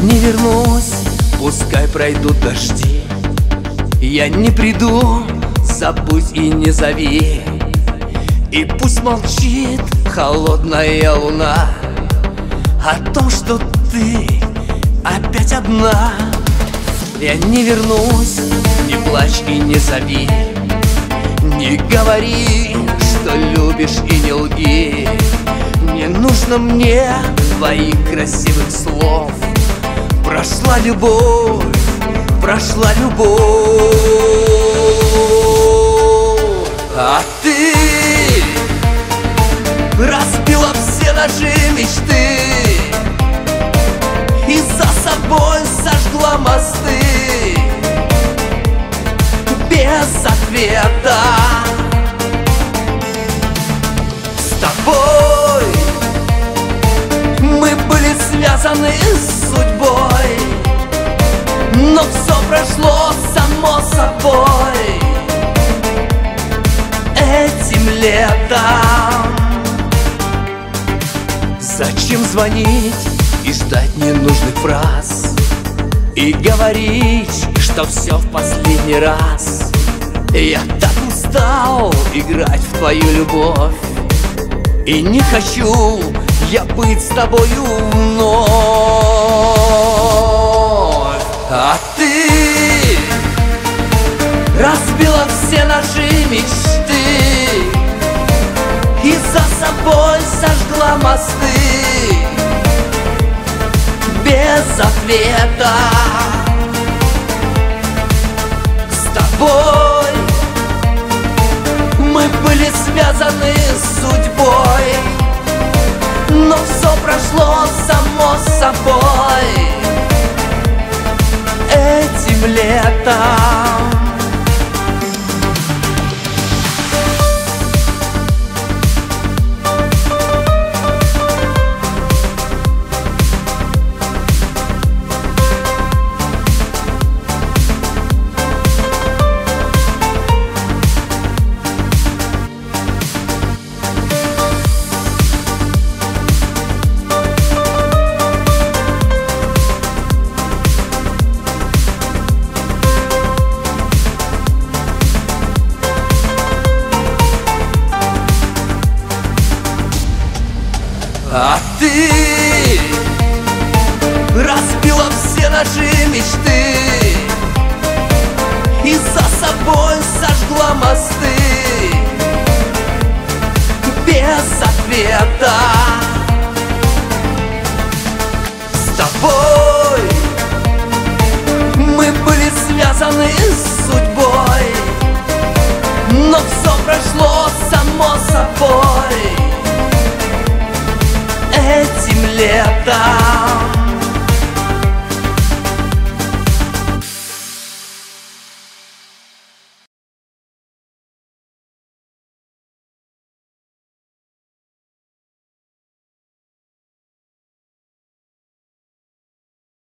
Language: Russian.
не вернусь, пускай пройдут дожди. Я не приду, забудь и не зови. И пусть молчит холодная луна о том, что ты опять одна. Я не вернусь, не плачь и не зови. Не говори, что любишь, и не лги. Не нужно мне твоих красивых слов. Прошла любовь, прошла любовь. А ты разбила все наши мечты и за собой сожгла мосты без ответа. С тобой мы были связаны с судьбой, но все прошло само собой этим летом. Зачем звонить и ждать ненужных фраз и говорить, что все в последний раз? Я так устал играть в твою любовь, и не хочу я быть с тобою вновь. А ты разбила все наши мечты и за собой сожгла мосты без ответа. С тобой мы были связаны с судьбой, но все прошло само собой этим летом. А ты разбила все наши мечты и за собой сожгла мосты без ответа. С тобой мы были связаны с судьбой, но все прошло само собой этим летом.